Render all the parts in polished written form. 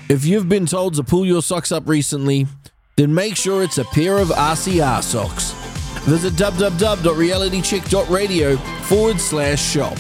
If you've been told to pull your socks up recently, then make sure it's a pair of RCR socks. Visit www.realitycheck.radio/shop.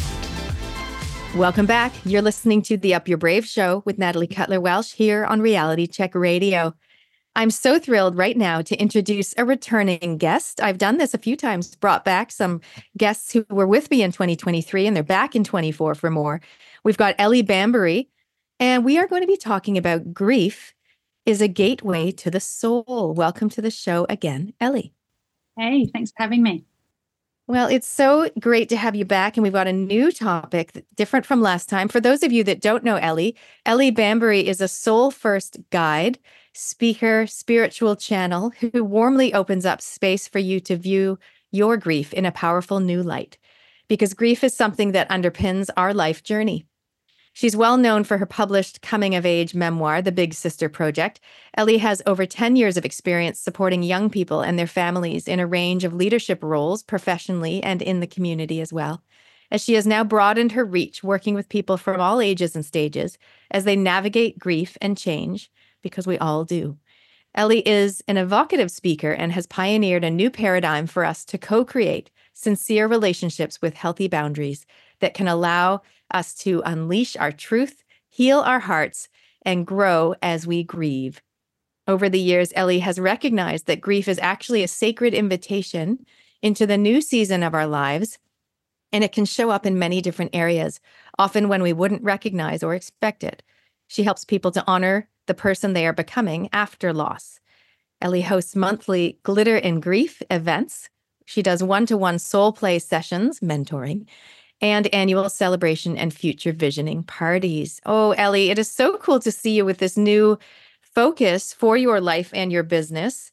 Welcome back. You're listening to the Up Your Brave show with Natalie Cutler-Welsh here on Reality Check Radio. I'm so thrilled right now to introduce a returning guest. I've done this a few times, brought back some guests who were with me in 2023, and they're back in 24 for more. We've got Ellie Bambury, and we are going to be talking about grief is a gateway to the soul. Welcome to the show again, Ellie. Hey, thanks for having me. Well, it's so great to have you back, and we've got a new topic different from last time. For those of you that don't know Ellie Bambury is a soul-first guide, speaker, spiritual channel who warmly opens up space for you to view your grief in a powerful new light, because grief is something that underpins our life journey. She's well known for her published coming-of-age memoir, The Big Sister Project. Ellie has over 10 years of experience supporting young people and their families in a range of leadership roles, professionally and in the community as well, as she has now broadened her reach, working with people from all ages and stages as they navigate grief and change, because we all do. Ellie is an evocative speaker and has pioneered a new paradigm for us to co-create sincere relationships with healthy boundaries that can allow us to unleash our truth, heal our hearts, and grow as we grieve. Over the years, Ellie has recognized that grief is actually a sacred invitation into the new season of our lives, and it can show up in many different areas, often when we wouldn't recognize or expect it. She helps people to honor the person they are becoming after loss. Ellie hosts monthly Glitter in Grief events. She does one-to-one soul play sessions, mentoring, and annual celebration and future visioning parties. Oh, Ellie, it is so cool to see you with this new focus for your life and your business.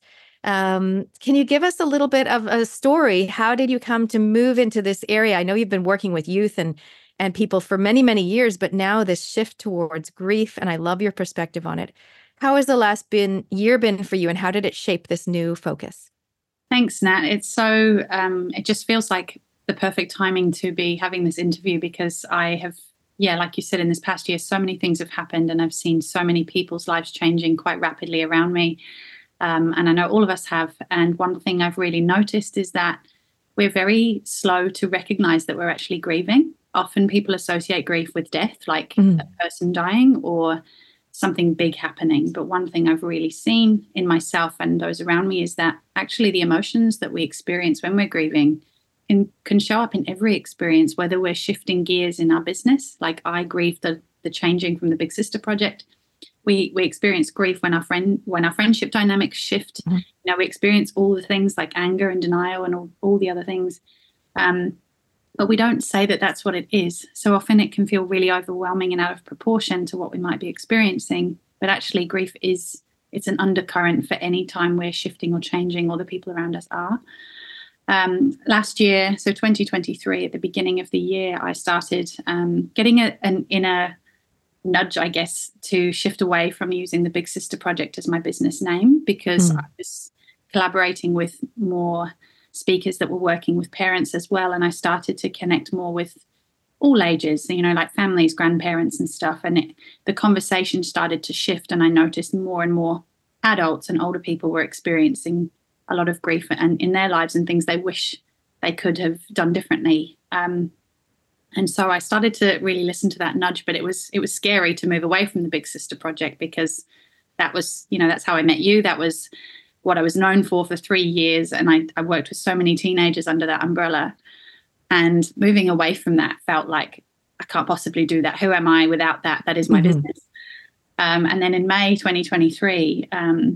Can you give us a little bit of a story? How did you come to move into this area? I know you've been working with youth and people for many, many years, but now this shift towards grief, and I love your perspective on it. How has the last year been for you, and how did it shape this new focus? Thanks, Nat. It's so, it just feels like the perfect timing to be having this interview, because I have, like you said, in this past year, so many things have happened, and I've seen so many people's lives changing quite rapidly around me. And I know all of us have. And one thing I've really noticed is that we're very slow to recognize that we're actually grieving. Often people associate grief with death, like a person dying or something big happening. But one thing I've really seen in myself and those around me is that actually the emotions that we experience when we're grieving can show up in every experience, whether we're shifting gears in our business. Like I grieve the changing from the Big Sister Project. We experience grief when our friendship dynamics shift. We experience all the things like anger and denial and all the other things. But we don't say that that's what it is. So often it can feel really overwhelming and out of proportion to what we might be experiencing. But actually grief it's an undercurrent for any time we're shifting or changing, or the people around us are. Last year, so 2023, at the beginning of the year, I started getting an inner nudge, I guess, to shift away from using the Big Sister Project as my business name, because I was collaborating with more speakers that were working with parents as well. And I started to connect more with all ages, like families, grandparents and stuff. And the conversation started to shift, and I noticed more and more adults and older people were experiencing a lot of grief and in their lives and things they wish they could have done differently. And so I started to really listen to that nudge, but it was scary to move away from the Big Sister Project, because that was, that's how I met you. That was what I was known for 3 years. And I worked with so many teenagers under that umbrella. And moving away from that felt like I can't possibly do that. Who am I without that? That is my business. And then in May 2023,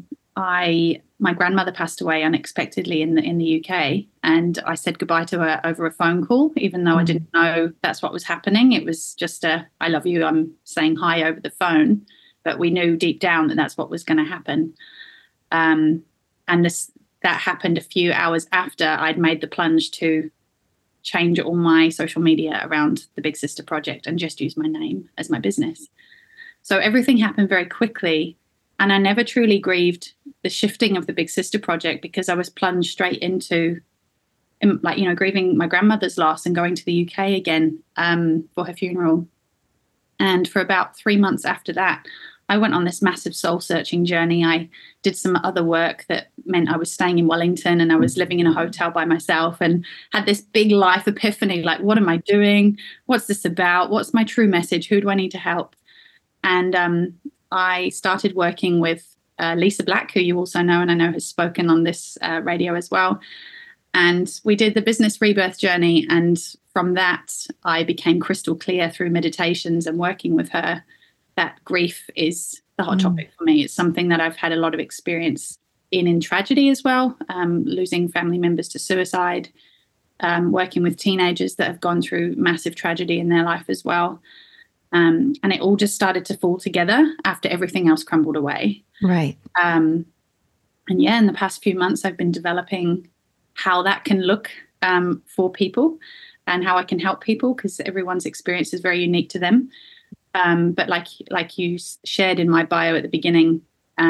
my grandmother passed away unexpectedly in the UK, and I said goodbye to her over a phone call, even though I didn't know that's what was happening. It was just I love you, I'm saying hi over the phone, but we knew deep down that that's what was going to happen. And that happened a few hours after I'd made the plunge to change all my social media around the Big Sister Project and just use my name as my business. So everything happened very quickly. And I never truly grieved the shifting of the Big Sister Project, because I was plunged straight into, grieving my grandmother's loss and going to the UK again for her funeral. And for about 3 months after that, I went on this massive soul searching journey. I did some other work that meant I was staying in Wellington and I was living in a hotel by myself and had this big life epiphany, like, what am I doing? What's this about? What's my true message? Who do I need to help? And I started working with Lisa Black, who you also know, and I know has spoken on this radio as well. And we did the business rebirth journey. And from that, I became crystal clear through meditations and working with her that grief is the hot topic for me. It's something that I've had a lot of experience in tragedy as well, losing family members to suicide, working with teenagers that have gone through massive tragedy in their life as well. And it all just started to fall together after everything else crumbled away. Right. And yeah, in the past few months, I've been developing how that can look for people and how I can help people, because everyone's experience is very unique to them. But like you shared in my bio at the beginning,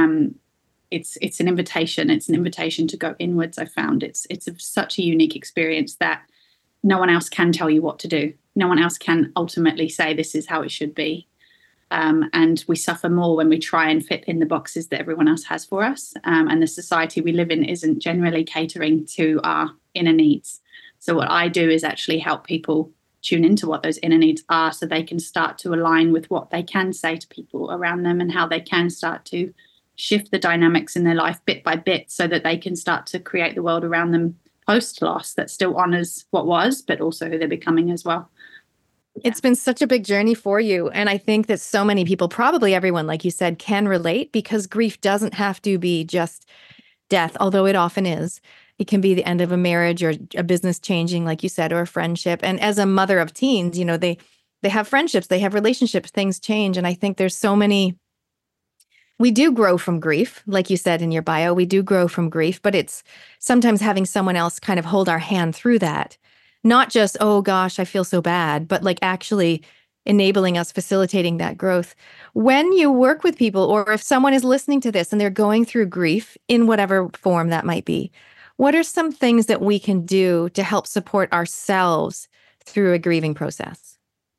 it's an invitation. It's an invitation to go inwards. I found it's such a unique experience that no one else can tell you what to do. No one else can ultimately say this is how it should be. And we suffer more when we try and fit in the boxes that everyone else has for us. And the society we live in isn't generally catering to our inner needs. So what I do is actually help people tune into what those inner needs are so they can start to align with what they can say to people around them and how they can start to shift the dynamics in their life bit by bit so that they can start to create the world around them post-loss that still honors what was, but also who they're becoming as well. It's been such a big journey for you. And I think that so many people, probably everyone, like you said, can relate, because grief doesn't have to be just death, although it often is. It can be the end of a marriage or a business changing, like you said, or a friendship. And as a mother of teens, you know, they have friendships, they have relationships, things change. And I think there's so many, we do grow from grief. Like you said in your bio, we do grow from grief, but it's sometimes having someone else kind of hold our hand through that. Not just, oh gosh, I feel so bad, but like actually enabling us, facilitating that growth. When you work with people, or if someone is listening to this and they're going through grief in whatever form that might be, what are some things that we can do to help support ourselves through a grieving process?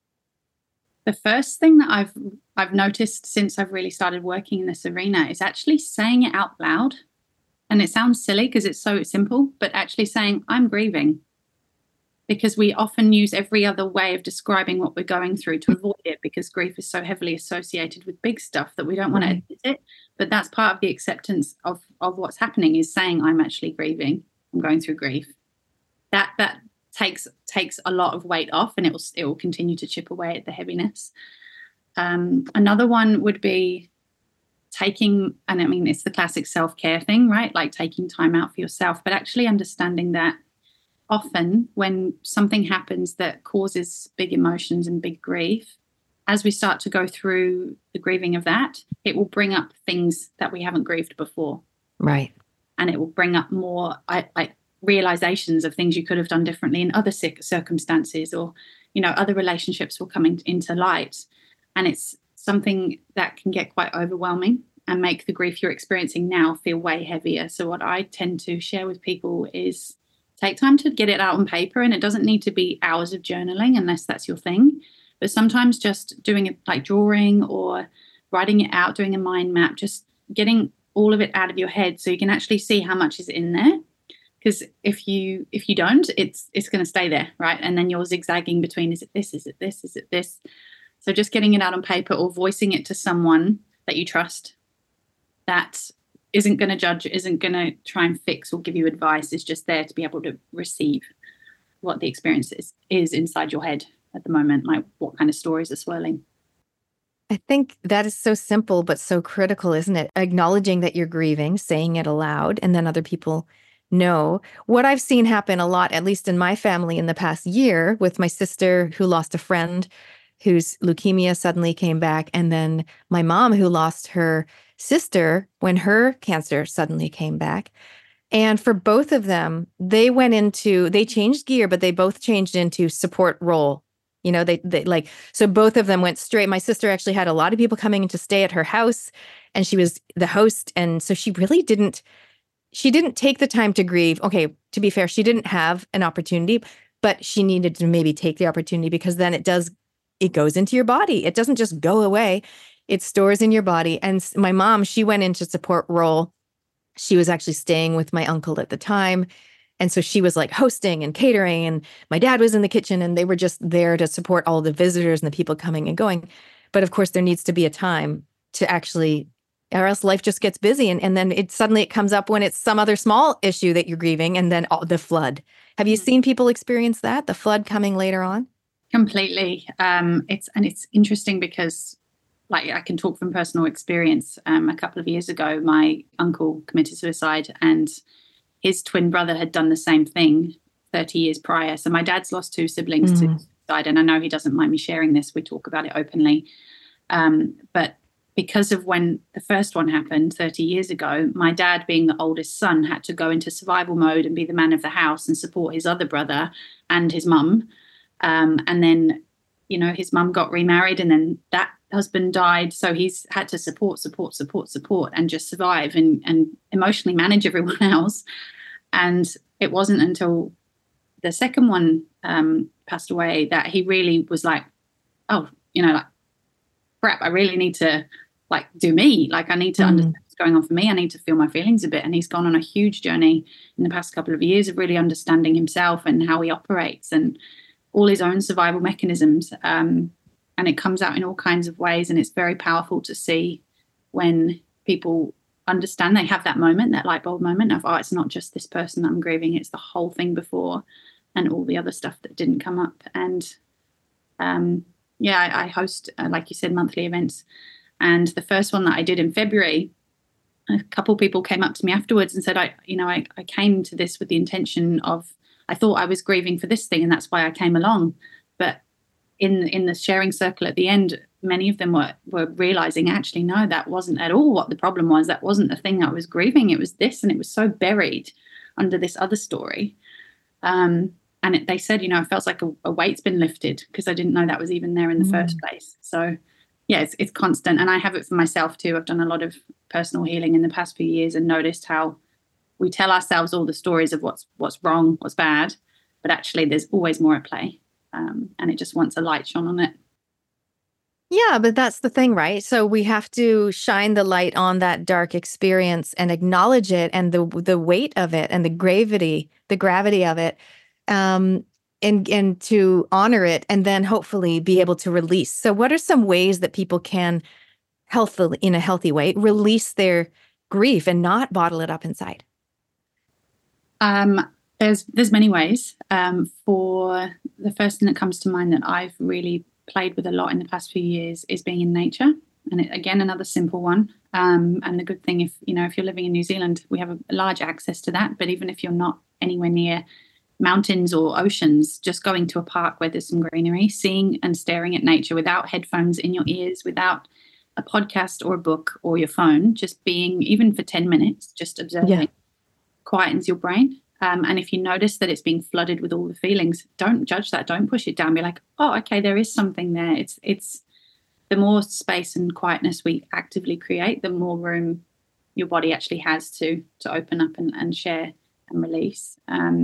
The first thing that I've noticed since I've really started working in this arena is actually saying it out loud. And it sounds silly because it's so simple, but actually saying, I'm grieving. Because we often use every other way of describing what we're going through to avoid it, because grief is so heavily associated with big stuff that we don't want to admit it. But that's part of the acceptance of what's happening, is saying, I'm actually grieving. I'm going through grief. That takes a lot of weight off, and it will continue to chip away at the heaviness. Another one would be taking, and I mean, it's the classic self-care thing, right? Like taking time out for yourself, but actually understanding that often when something happens that causes big emotions and big grief, as we start to go through the grieving of that, it will bring up things that we haven't grieved before. Right. And it will bring up more like realizations of things you could have done differently in other circumstances, or, you know, other relationships will come into light. And it's something that can get quite overwhelming and make the grief you're experiencing now feel way heavier. So what I tend to share with people is take time to get it out on paper. And it doesn't need to be hours of journaling unless that's your thing. But sometimes just doing it, like drawing or writing it out, doing a mind map, just getting all of it out of your head so you can actually see how much is in there. Because if you don't, it's going to stay there, right? And then you're zigzagging between, is it this, is it this, is it this? So just getting it out on paper or voicing it to someone that you trust, that isn't going to judge, isn't going to try and fix or give you advice, is just there to be able to receive what the experience is inside your head at the moment, like what kind of stories are swirling. I think that is so simple, but so critical, isn't it? Acknowledging that you're grieving, saying it aloud, and then other people know. What I've seen happen a lot, at least in my family in the past year, with my sister who lost a friend whose leukemia suddenly came back, and then my mom who lost her sister when her cancer suddenly came back. And for both of them, they changed gear, but they both changed into support role. You know, they like, so both of them went straight. My sister actually had a lot of people coming in to stay at her house, and she was the host. And so she really didn't take the time to grieve. Okay, to be fair, she didn't have an opportunity, but she needed to maybe take the opportunity, because then it goes into your body. It doesn't just go away. It stores in your body. And my mom, she went into support role. She was actually staying with my uncle at the time. And so she was like hosting and catering, and my dad was in the kitchen, and they were just there to support all the visitors and the people coming and going. But of course, there needs to be a time to actually, or else life just gets busy. And then it suddenly it comes up when it's some other small issue that you're grieving, and then the flood. Have you seen people experience that, the flood coming later on? Completely. It's interesting because, like, I can talk from personal experience. A couple of years ago, my uncle committed suicide, and his twin brother had done the same thing 30 years prior. So my dad's lost two siblings to suicide, and I know he doesn't mind me sharing this. We talk about it openly. But because of when the first one happened 30 years ago, my dad, being the oldest son, had to go into survival mode and be the man of the house and support his other brother and his mum. And then, his mum got remarried, and then that husband died. So he's had to support, and just survive and emotionally manage everyone else. And it wasn't until the second one passed away that he really was like, oh, crap, I really need to do me. I need to understand what's going on for me. I need to feel my feelings a bit. And he's gone on a huge journey in the past couple of years of really understanding himself and how he operates and all his own survival mechanisms. And it comes out in all kinds of ways. And it's very powerful to see when people understand, they have that moment, that light bulb moment of, oh, it's not just this person that I'm grieving, it's the whole thing before and all the other stuff that didn't come up. And I host, like you said, monthly events. And the first one that I did in February, a couple of people came up to me afterwards and said, I came to this with the intention of, I thought I was grieving for this thing, and that's why I came along. But in the sharing circle at the end, many of them were realizing, actually, no, that wasn't at all what the problem was. That wasn't the thing I was grieving. It was this, and it was so buried under this other story. They said, it felt like a weight's been lifted because I didn't know that was even there in the first place. So, yeah, it's constant. And I have it for myself too. I've done a lot of personal healing in the past few years and noticed how we tell ourselves all the stories of what's wrong, what's bad, but actually there's always more at play. And it just wants a light shone on it. Yeah, but that's the thing, right? So we have to shine the light on that dark experience and acknowledge it and the weight of it and the gravity of it, and to honor it, and then hopefully be able to release. So what are some ways that people can healthily, in a healthy way, release their grief and not bottle it up inside? There's many ways. For the first thing that comes to mind that I've really played with a lot in the past few years is being in nature. And again, another simple one. And the good thing, if you're living in New Zealand, we have a large access to that. But even if you're not anywhere near mountains or oceans, just going to a park where there's some greenery, seeing and staring at nature without headphones in your ears, without a podcast or a book or your phone, just being, even for 10 minutes, just observing, quietens your brain. And if you notice that it's being flooded with all the feelings, don't judge that. Don't push it down. Be like, oh, okay, there is something there. It's the more space and quietness we actively create, the more room your body actually has to open up and share and release.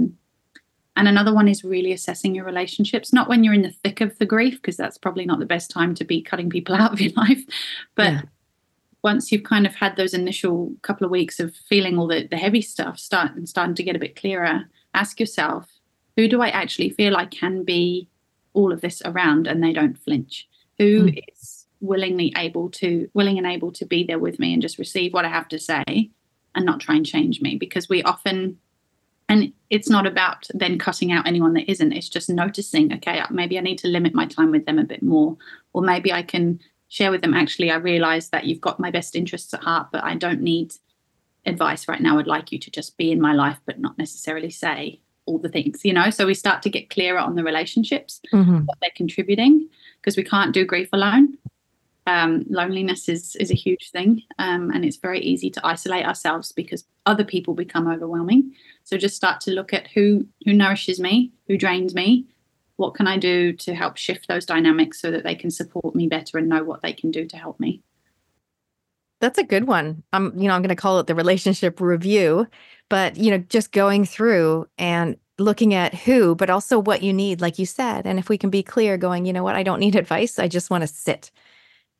And another one is really assessing your relationships, not when you're in the thick of the grief, because that's probably not the best time to be cutting people out of your life. But once you've kind of had those initial couple of weeks of feeling all the heavy stuff starting to get a bit clearer, ask yourself, who do I actually feel I can be all of this around and they don't flinch? Who is willing and able to be there with me and just receive what I have to say and not try and change me? Because we often, and it's not about then cutting out anyone that isn't, it's just noticing, okay, maybe I need to limit my time with them a bit more, or maybe I can share with them, actually, I realize that you've got my best interests at heart, but I don't need advice right now. I'd like you to just be in my life, but not necessarily say all the things, So we start to get clearer on the relationships, what they're contributing, because we can't do grief alone. Loneliness is a huge thing, and it's very easy to isolate ourselves because other people become overwhelming. So just start to look at who nourishes me, who drains me. What can I do to help shift those dynamics so that they can support me better and know what they can do to help me? That's a good one. I'm going to call it the relationship review, but, just going through and looking at who, but also what you need, like you said. And if we can be clear going, you know what, I don't need advice. I just want to sit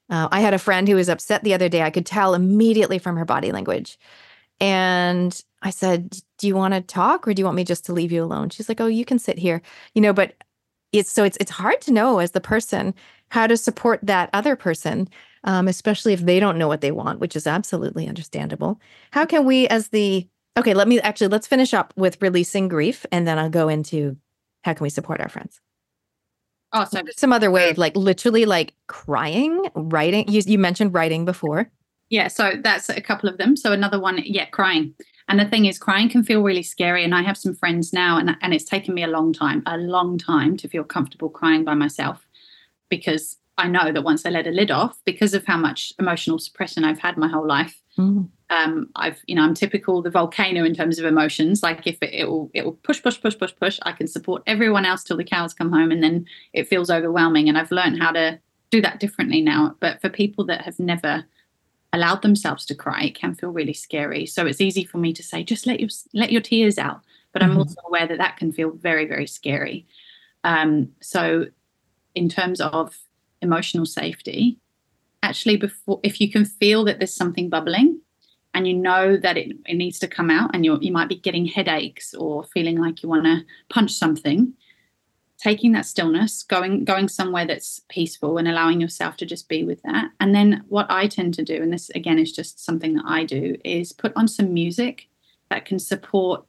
I had a friend who was upset the other day. I could tell immediately from her body language. And I said, do you want to talk or do you want me just to leave you alone? She's like, oh, you can sit here, but it's hard to know as the person how to support that other person, especially if they don't know what they want, which is absolutely understandable. How can we okay, let's finish up with releasing grief and then I'll go into how can we support our friends? Oh, so some other way, like literally like crying, writing. You mentioned writing before. Yeah, so that's a couple of them. So another one, crying. And the thing is, crying can feel really scary. And I have some friends now, and it's taken me a long time to feel comfortable crying by myself, because I know that once I let a lid off, because of how much emotional suppression I've had my whole life, I'm typical the volcano in terms of emotions. Like if it will push, I can support everyone else till the cows come home, and then it feels overwhelming. And I've learned how to do that differently now. But for people that have never allowed themselves to cry, it can feel really scary. So it's easy for me to say, just let your tears out. But I'm also aware that can feel very, very scary. So in terms of emotional safety, actually, if you can feel that there's something bubbling and you know that it needs to come out, and you might be getting headaches or feeling like you want to punch something, taking that stillness, going somewhere that's peaceful and allowing yourself to just be with that. And then what I tend to do, and this again is just something that I do, is put on some music that can support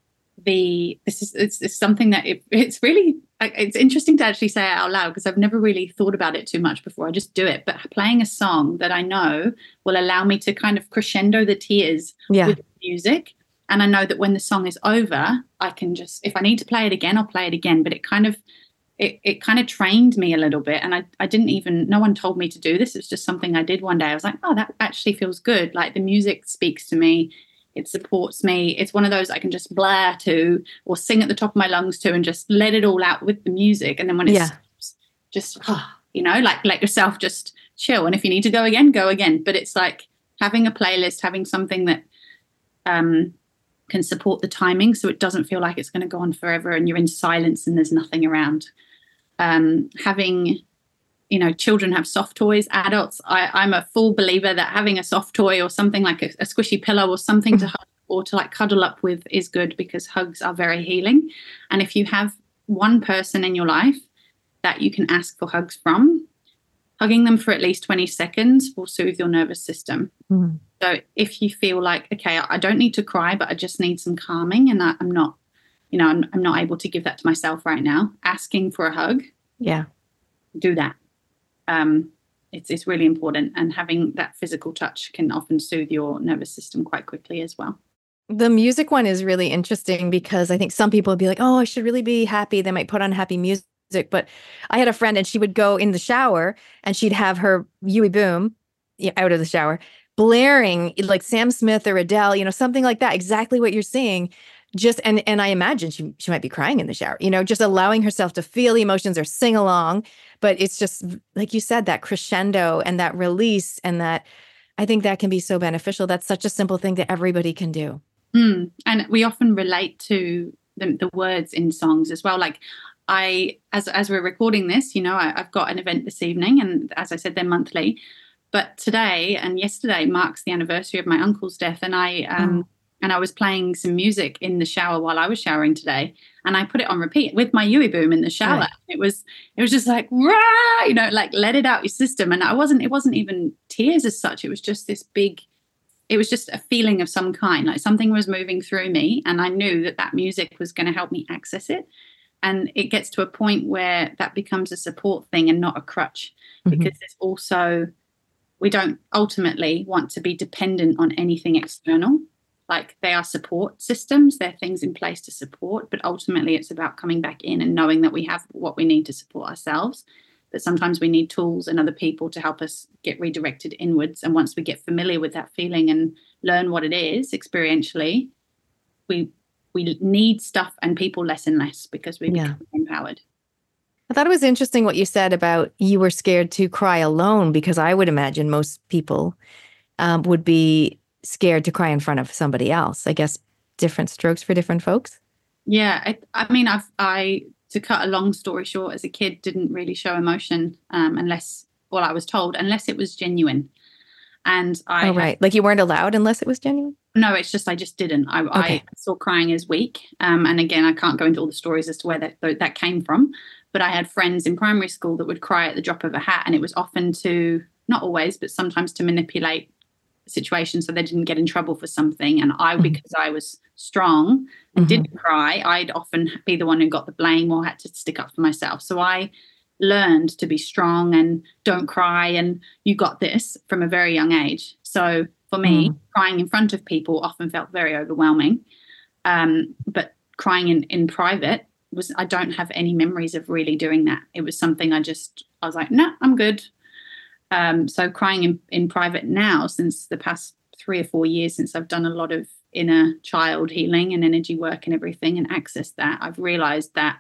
it's something that it's really, it's interesting to actually say it out loud, because I've never really thought about it too much before. I just do it. But playing a song that I know will allow me to kind of crescendo the tears with music. And I know that when the song is over, I can just, if I need to play it again, I'll play it again. But it kind of trained me a little bit. And I didn't even, no one told me to do this. It's just something I did one day. I was like, oh, that actually feels good. Like the music speaks to me. It supports me. It's one of those I can just blare to or sing at the top of my lungs to and just let it all out with the music. And then when it stops, just, like let yourself just chill. And if you need to go again, go again. But it's like having a playlist, having something that can support the timing so it doesn't feel like it's going to go on forever and you're in silence and there's nothing around. Having, children have soft toys, adults, I'm a full believer that having a soft toy or something like a squishy pillow or something to hug or to like cuddle up with is good, because hugs are very healing. And if you have one person in your life that you can ask for hugs from, hugging them for at least 20 seconds will soothe your nervous system. Mm-hmm. So if you feel like, okay, I don't need to cry, but I just need some calming, and I'm not able to give that to myself right now, asking for a hug. Yeah. Do that. It's really important, and having that physical touch can often soothe your nervous system quite quickly as well. The music one is really interesting, because I think some people would be like, oh, I should really be happy. They might put on happy music. But I had a friend, and she would go in the shower and she'd have her Yui Boom out of the shower blaring like Sam Smith or Adele, something like that. Exactly what you're saying. Just and I imagine she might be crying in the shower, just allowing herself to feel the emotions or sing along. But it's just like you said, that crescendo and that release, and that I think that can be so beneficial. That's such a simple thing that everybody can do. And we often relate to the words in songs as well. Like as we're recording this, I've got an event this evening, and as I said, they're monthly. But today and yesterday marks the anniversary of my uncle's death, and I was playing some music in the shower while I was showering today, and I put it on repeat with my Yui Boom in the shower. Right. It was just like, rah, like let it out your system. And it wasn't even tears as such. It was just it was just a feeling of some kind, like something was moving through me, and I knew that music was going to help me access it. And it gets to a point where that becomes a support thing and not a crutch, because there's also, we don't ultimately want to be dependent on anything external. Like they are support systems, they're things in place to support, but ultimately it's about coming back in and knowing that we have what we need to support ourselves. But sometimes we need tools and other people to help us get redirected inwards. And once we get familiar with that feeling and learn what it is experientially, we need stuff and people less and less, because we become empowered. I thought it was interesting what you said about you were scared to cry alone, because I would imagine most people would be scared to cry in front of somebody else. I guess different strokes for different folks. Yeah. I mean, to cut a long story short, as a kid, didn't really show emotion unless well, I was told, unless it was genuine. And Oh, right. Like you weren't allowed unless it was genuine? No, it's just I just didn't. I saw crying as weak. And again, I can't go into all the stories as to where that came from. But I had friends in primary school that would cry at the drop of a hat. And it was often to, not always, but sometimes to manipulate the situation so they didn't get in trouble for something. And because I was strong and didn't cry, I'd often be the one who got the blame or had to stick up for myself. So I learned to be strong and don't cry and you got this from a very young age. So for me, crying in front of people often felt very overwhelming. But crying in private I don't have any memories of really doing that. It was something I was like, no, I'm good. So crying in private now, since the past 3 or 4 years, since I've done a lot of inner child healing and energy work and everything and accessed that, I've realized that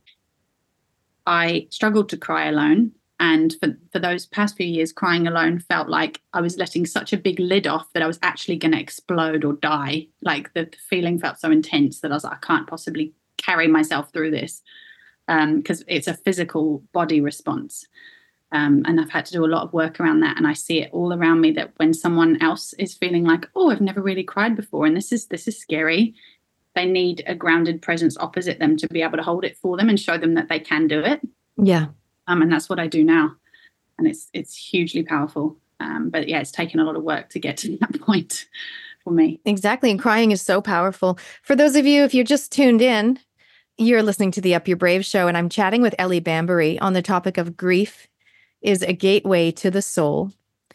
I struggled to cry alone. And for those past few years, crying alone felt like I was letting such a big lid off that I was actually going to explode or die. Like the feeling felt so intense that I was like, I can't possibly carry myself through this, because it's a physical body response. And I've had to do a lot of work around that. And I see it all around me that when someone else is feeling like, oh, I've never really cried before, and this is scary, they need a grounded presence opposite them to be able to hold it for them and show them that they can do it. Yeah. And that's what I do now. And it's hugely powerful. But yeah, it's taken a lot of work to get to that point for me. Exactly. And crying is so powerful. For those of you, if you're just tuned in, you're listening to the Up Your Brave show, and I'm chatting with Ellie Bambury on the topic of grief is a gateway to the soul.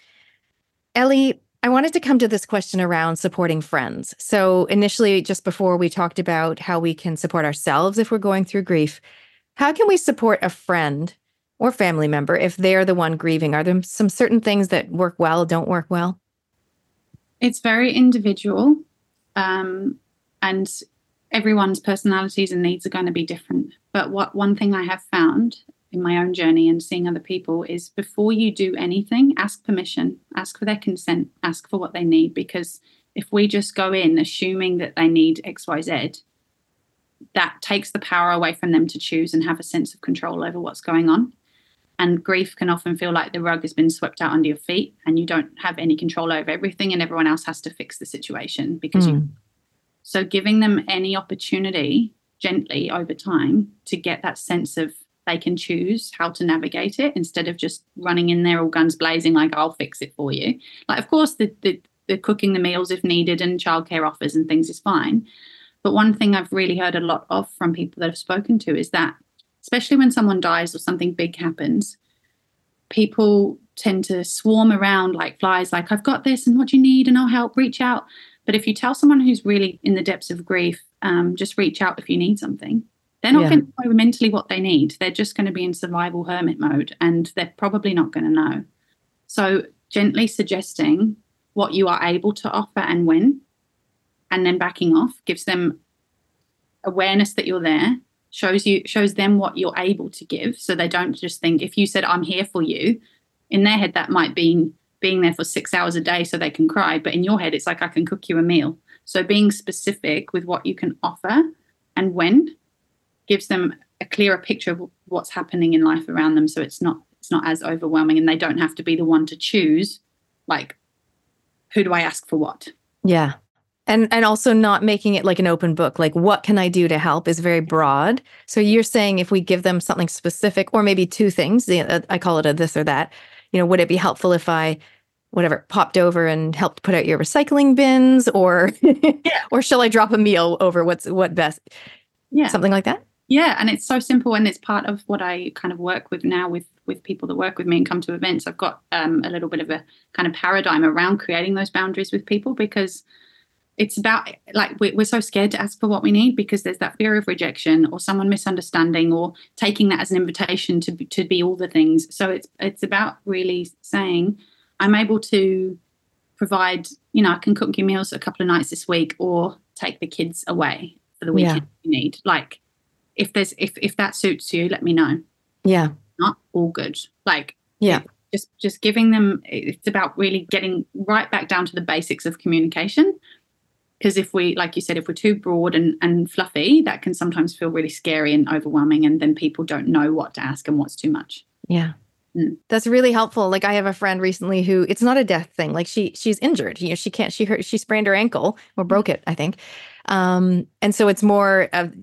Ellie, I wanted to come to this question around supporting friends. So initially, just before, we talked about how we can support ourselves if we're going through grief. How can we support a friend or family member if they're the one grieving? Are there some certain things that work well, don't work well? It's very individual, and everyone's personalities and needs are going to be different. But one thing I have found in my own journey and seeing other people is, before you do anything, ask permission, ask for their consent, ask for what they need. Because if we just go in assuming that they need X, Y, Z, that takes the power away from them to choose and have a sense of control over what's going on. And grief can often feel like the rug has been swept out under your feet and you don't have any control over everything, and everyone else has to fix the situation because so giving them any opportunity gently over time to get that sense of they can choose how to navigate it, instead of just running in there all guns blazing like, I'll fix it for you. Like, of course, the cooking the meals if needed and childcare offers and things is fine. But one thing I've really heard a lot of from people that I've spoken to is that, especially when someone dies or something big happens, people tend to swarm around like flies, like, I've got this and what do you need and I'll help, reach out. But if you tell someone who's really in the depths of grief, just reach out if you need something, they're not going to know mentally what they need. They're just going to be in survival hermit mode, and they're probably not going to know. So gently suggesting what you are able to offer and when, and then backing off, gives them awareness that you're there, shows them what you're able to give. So they don't just think, if you said, I'm here for you, in their head, that might be being there for 6 hours a day so they can cry. But in your head, it's like, I can cook you a meal. So being specific with what you can offer and when gives them a clearer picture of what's happening in life around them. So it's not as overwhelming, and they don't have to be the one to choose, like, who do I ask for what? Yeah. And also not making it like an open book, like, what can I do to help is very broad. So you're saying if we give them something specific, or maybe two things, I call it a this or that, would it be helpful if I, popped over and helped put out your recycling bins, or, or shall I drop a meal over what best? Yeah. Something like that. Yeah. And it's so simple. And it's part of what I kind of work with now with people that work with me and come to events. I've got a little bit of a kind of paradigm around creating those boundaries with people, because it's about, like, we're so scared to ask for what we need because there's that fear of rejection or someone misunderstanding or taking that as an invitation to be all the things. So it's about really saying, I'm able to provide, I can cook you meals a couple of nights this week, or take the kids away for the weekend if you need. Like, if that suits you, let me know. Yeah. Not all good. Like, just giving them, it's about really getting right back down to the basics of communication. Because if we, like you said, if we're too broad and fluffy, that can sometimes feel really scary and overwhelming, and then people don't know what to ask and what's too much. Yeah. That's really helpful. Like I have a friend recently who it's not a death thing. Like she's injured. She sprained her ankle or broke it, I think. And so it's more of,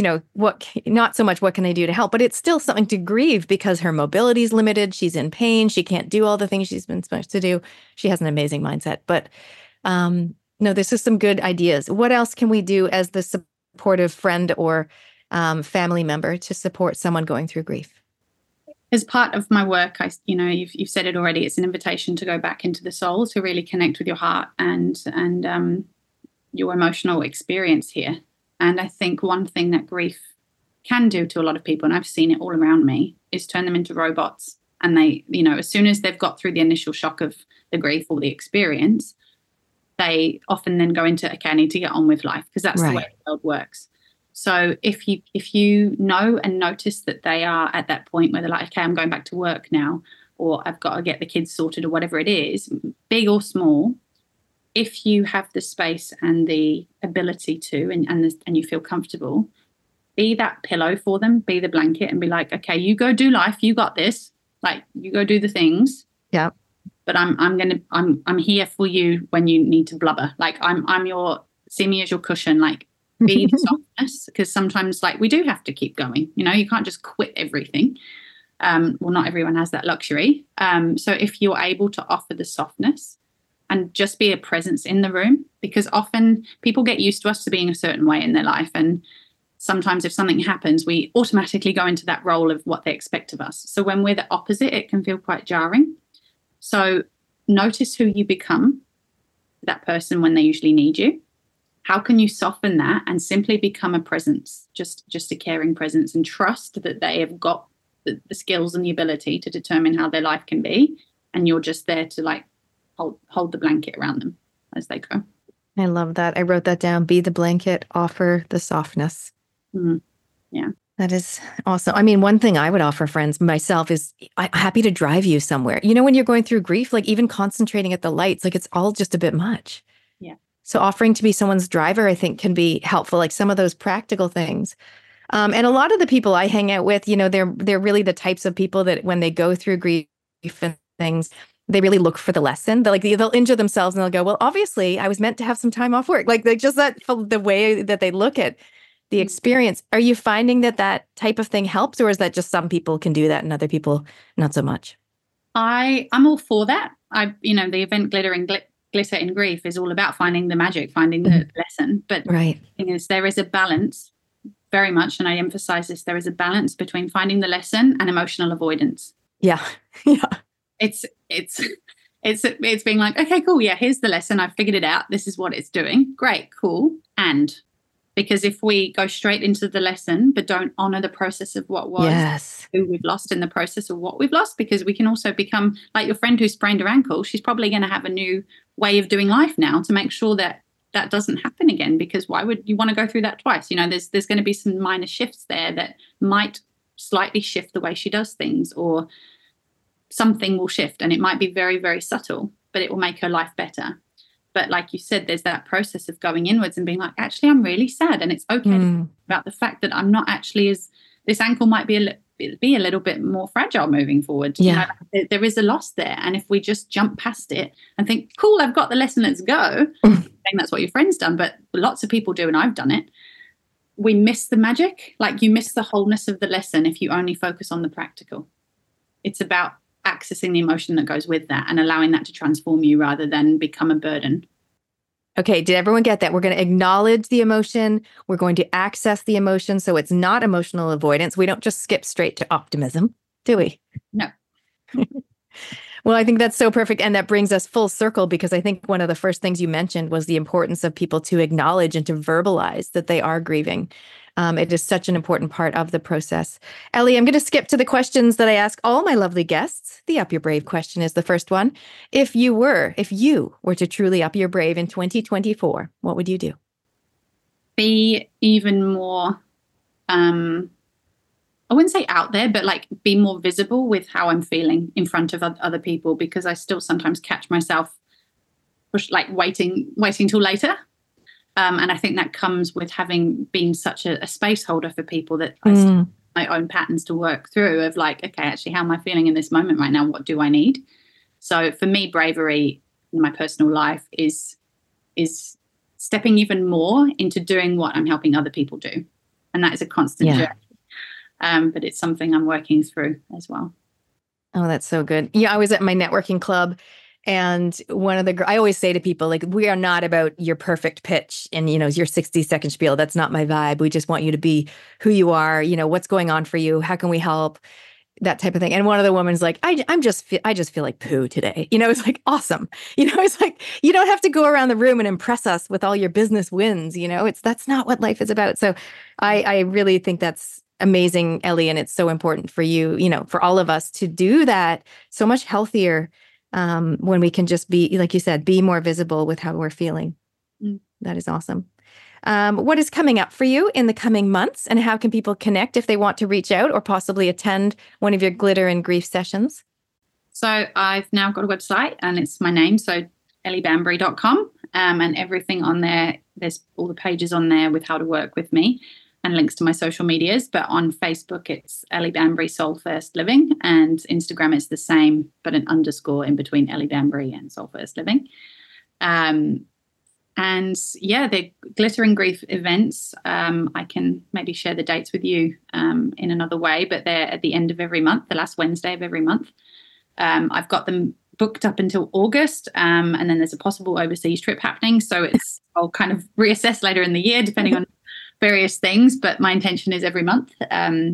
not so much what can I do to help, but it's still something to grieve because her mobility is limited. She's in pain. She can't do all the things she's been supposed to do. She has an amazing mindset, but no, this is some good ideas. What else can we do as the supportive friend or family member to support someone going through grief? As part of my work, you've said it already. It's an invitation to go back into the soul, to really connect with your heart and your emotional experience here. And I think one thing that grief can do to a lot of people, and I've seen it all around me, is turn them into robots. And they, as soon as they've got through the initial shock of the grief or the experience, they often then go into, okay, I need to get on with life, because that's the way the world works. So if you know and notice that they are at that point where they're like, okay, I'm going back to work now, or I've got to get the kids sorted, or whatever it is, big or small, if you have the space and the ability to, and you feel comfortable, be that pillow for them, be the blanket, and be like, okay, you go do life, you got this. Like, you go do the things. Yeah. But I'm here for you when you need to blubber. Like see me as your cushion. Like, be the softness, because sometimes like we do have to keep going. You can't just quit everything. Well, not everyone has that luxury. So if you're able to offer the softness and just be a presence in the room, because often people get used to us to being a certain way in their life, and sometimes if something happens, we automatically go into that role of what they expect of us. So when we're the opposite, it can feel quite jarring. So notice who you become, that person, when they usually need you. How can you soften that and simply become a presence, just a caring presence, and trust that they have got the skills and the ability to determine how their life can be, and you're just there to like hold the blanket around them as they go. I love that. I wrote that down. Be the blanket, offer the softness. Yeah. That is awesome. I mean, one thing I would offer friends myself is I'm happy to drive you somewhere. When you're going through grief, like even concentrating at the lights, like it's all just a bit much. Yeah. So offering to be someone's driver, I think, can be helpful, like some of those practical things. And a lot of the people I hang out with, they're really the types of people that when they go through grief and things, they really look for the lesson. They'll injure themselves and they'll go, well, obviously I was meant to have some time off work. Like they just the way that they look at the experience. Are you finding that type of thing helps, or is that just some people can do that and other people not so much? I'm all for that. The event Glitter in Grief is all about finding the magic, finding the lesson. But the thing is, there is a balance, very much, and I emphasize this, there is a balance between finding the lesson and emotional avoidance. Yeah. Yeah. It's being like, okay, cool. Yeah, here's the lesson. I've figured it out. This is what it's doing. Great, cool. And because if we go straight into the lesson but don't honor the process of what was, who we've lost in the process of what we've lost, because we can also become like your friend who sprained her ankle. She's probably going to have a new way of doing life now to make sure that doesn't happen again, because why would you want to go through that twice? There's going to be some minor shifts there that might slightly shift the way she does things, or something will shift, and it might be very, very subtle, but it will make her life better. But like you said, there's that process of going inwards and being like, actually, I'm really sad. And it's okay to think about the fact that I'm not actually this ankle might be a little bit more fragile moving forward. Yeah. There is a loss there. And if we just jump past it and think, cool, I've got the lesson, let's go. I think that's what your friend's done, but lots of people do, and I've done it. We miss the magic. Like, you miss the wholeness of the lesson if you only focus on the practical. It's about accessing the emotion that goes with that and allowing that to transform you rather than become a burden. Okay, did everyone get that? We're going to acknowledge the emotion. We're going to access the emotion, so it's not emotional avoidance. We don't just skip straight to optimism, do we? No. Well, I think that's so perfect. And that brings us full circle, because I think one of the first things you mentioned was the importance of people to acknowledge and to verbalize that they are grieving. It is such an important part of the process. Ellie, I'm going to skip to the questions that I ask all my lovely guests. The Up Your Brave question is the first one. If you were to truly up your brave in 2024, what would you do? Be even more, I wouldn't say out there, but like be more visible with how I'm feeling in front of other people, because I still sometimes catch myself waiting till later. And I think that comes with having been such a space holder for people, that my own patterns to work through of like, okay, actually, how am I feeling in this moment right now? What do I need? So for me, bravery in my personal life is stepping even more into doing what I'm helping other people do. And that is a constant journey. But it's something I'm working through as well. Oh, that's so good. Yeah, I was at my networking club, and I always say to people, like, we are not about your perfect pitch and, your 60-second spiel. That's not my vibe. We just want you to be who you are. What's going on for you? How can we help? That type of thing. And one of the women's like, I just feel like poo today. It's like, awesome. It's like, you don't have to go around the room and impress us with all your business wins. That's not what life is about. So I really think that's amazing, Ellie. And it's so important for you, for all of us to do that so much healthier when we can just be, like you said, be more visible with how we're feeling. That is awesome. What is coming up for you in the coming months, and how can people connect if they want to reach out or possibly attend one of your glitter and grief sessions? So I've now got a website, and it's my name, so elliebambury.com, and everything on there. There's all the pages on there with how to work with me and links to my social medias. But on Facebook, it's Ellie Bambury Soul First Living, and Instagram is the same, but an underscore in between Ellie Bambury and Soul First Living. And yeah, the glitter and grief events, I can maybe share the dates with you in another way, but they're at the end of every month, the last Wednesday of every month. I've got them booked up until August, and then there's a possible overseas trip happening. So I'll kind of reassess later in the year, depending on various things, but my intention is every month. And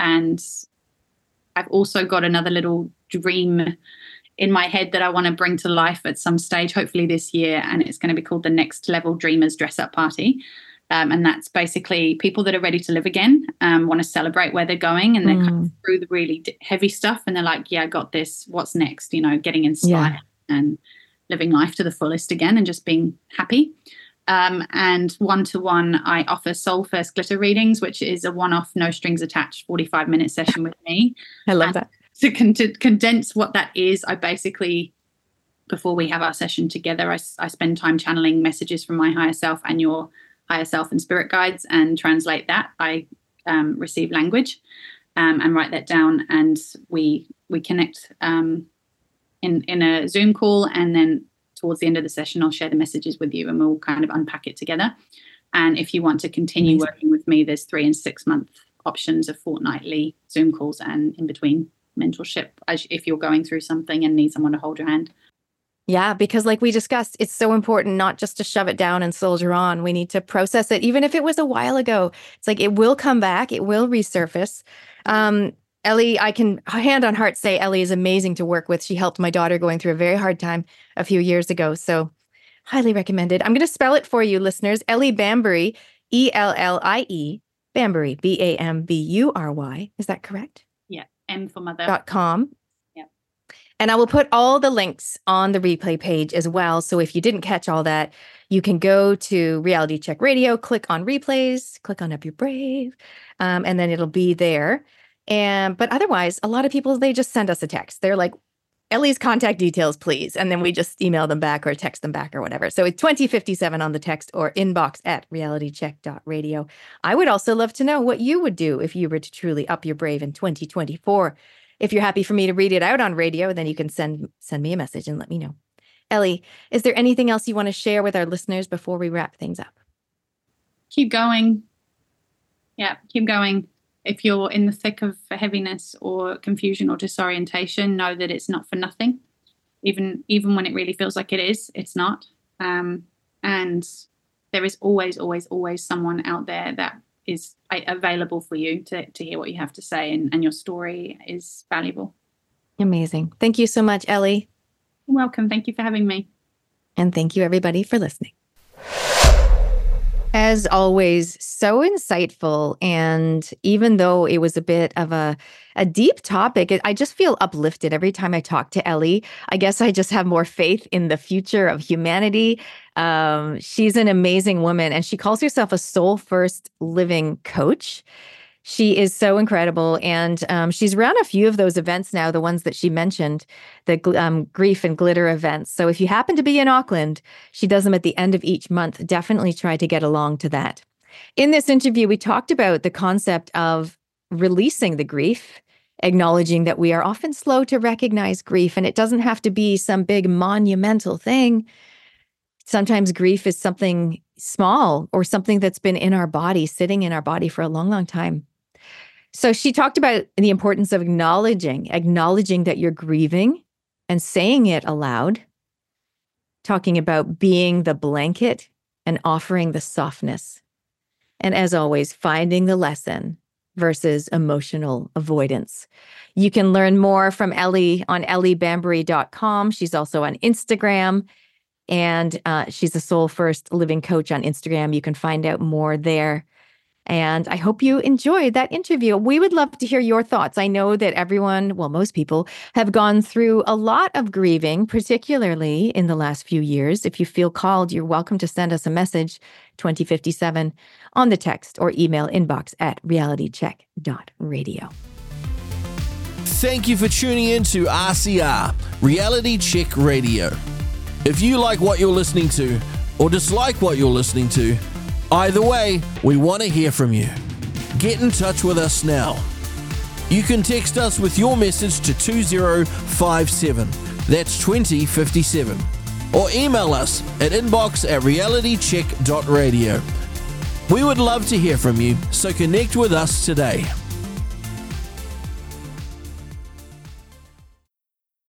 I've also got another little dream in my head that I want to bring to life at some stage, hopefully this year. And it's going to be called the Next Level Dreamers Dress Up Party. And that's basically people that are ready to live again, want to celebrate where they're going, and they're kind of through the really heavy stuff. And they're like, yeah, I got this. What's next? Getting inspired and living life to the fullest again and just being happy. And one-to-one, I offer Soul First Glitter readings, which is a one-off, no strings attached, 45-minute session with me. I love that. To condense what that is, I basically, before we have our session together, I spend time channeling messages from my higher self and your higher self and spirit guides and translate that. I receive language and write that down, and we connect in a Zoom call, and then towards the end of the session, I'll share the messages with you and we'll kind of unpack it together. And if you want to continue working with me, there's 3 and 6 month options of fortnightly Zoom calls and in between mentorship if you're going through something and need someone to hold your hand. Yeah, because like we discussed, it's so important not just to shove it down and soldier on. We need to process it. Even if it was a while ago, it's like it will come back. It will resurface. Ellie, I can hand on heart say Ellie is amazing to work with. She helped my daughter going through a very hard time a few years ago. So highly recommended. I'm going to spell it for you, listeners. Ellie Bambury, ELLIE, Bambury, BAMBURY. Is that correct? Yeah. M for mother. .com. Yeah. And I will put all the links on the replay page as well. So if you didn't catch all that, you can go to Reality Check Radio, click on replays, click on Up Your Brave, and then it'll be there. But otherwise, a lot of people, they just send us a text. They're like, Ellie's contact details, please. And then we just email them back or text them back or whatever. So it's 2057 on the text or inbox at realitycheck.radio. I would also love to know what you would do if you were to truly up your brave in 2024. If you're happy for me to read it out on radio, then you can send me a message and let me know. Ellie, is there anything else you want to share with our listeners before we wrap things up? Keep going. Yeah, keep going. If you're in the thick of heaviness or confusion or disorientation, know that it's not for nothing. Even when it really feels like it is, it's not. And there is always, always, always someone out there that is available for you to hear what you have to say, and your story is valuable. Amazing. Thank you so much, Ellie. You're welcome. Thank you for having me. And thank you, everybody, for listening. As always, so insightful. And even though it was a bit of a deep topic, I just feel uplifted every time I talk to Ellie. I guess I just have more faith in the future of humanity. She's an amazing woman, and she calls herself a soul first living coach. She is so incredible. And she's run a few of those events now, the ones that she mentioned, the grief and glitter events. So if you happen to be in Auckland, she does them at the end of each month. Definitely try to get along to that. In this interview, we talked about the concept of releasing the grief, acknowledging that we are often slow to recognize grief, and it doesn't have to be some big monumental thing. Sometimes grief is something small or something that's been in our body, sitting in our body for a long, long time. So she talked about the importance of acknowledging that you're grieving and saying it aloud, talking about being the blanket and offering the softness. And as always, finding the lesson versus emotional avoidance. You can learn more from Ellie on elliebambury.com. She's also on Instagram, and she's a Soul First Living Coach on Instagram. You can find out more there. And I hope you enjoyed that interview. We would love to hear your thoughts. I know that everyone, well, most people have gone through a lot of grieving, particularly in the last few years. If you feel called, you're welcome to send us a message, 2057, on the text or email inbox at realitycheck.radio. Thank you for tuning in to RCR, Reality Check Radio. If you like what you're listening to or dislike what you're listening to, either way, we want to hear from you. Get in touch with us now. You can text us with your message to 2057, that's 2057, or email us at inbox@realitycheck.radio. We would love to hear from you, so connect with us today.